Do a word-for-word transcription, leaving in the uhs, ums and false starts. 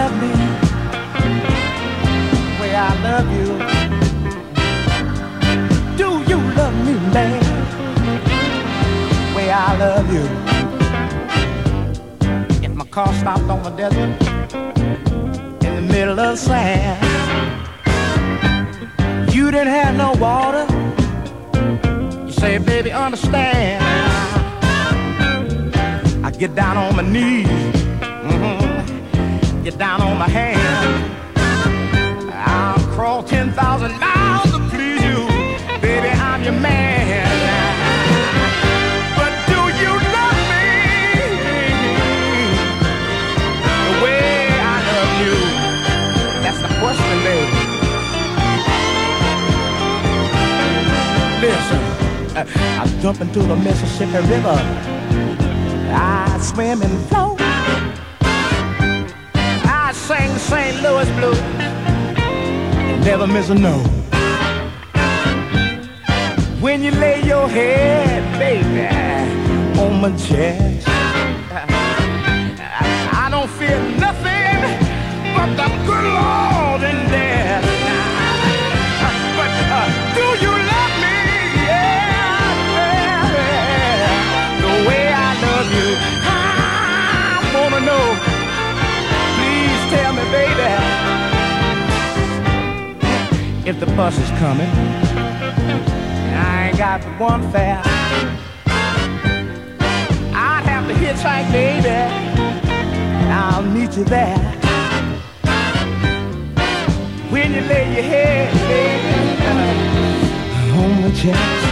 love me the way I love you? Do you love me, man, the way I love you? If my car stopped on the desert in the middle of sand, you didn't have no water, you say, baby, understand. I get down on my knees, mm-hmm. Get down on my hands. I'll crawl ten thousand miles to please you, baby, I'm your man. But do you love me the way I love you? That's the question, baby. Listen, I jump into the Mississippi River, I swim and float, I sing Saint Louis blues, never miss a note. When you lay your head, baby, on my chest, I don't feel nothing but the good Lord in there. But uh, do you love me? Yeah, yeah, yeah, the way I love you. I wanna know. Please tell me, baby, if the bus is coming. I ain't got but one fare. I'd have to hitchhike, baby. I'll meet you there. When you lay your head, baby, on my chest.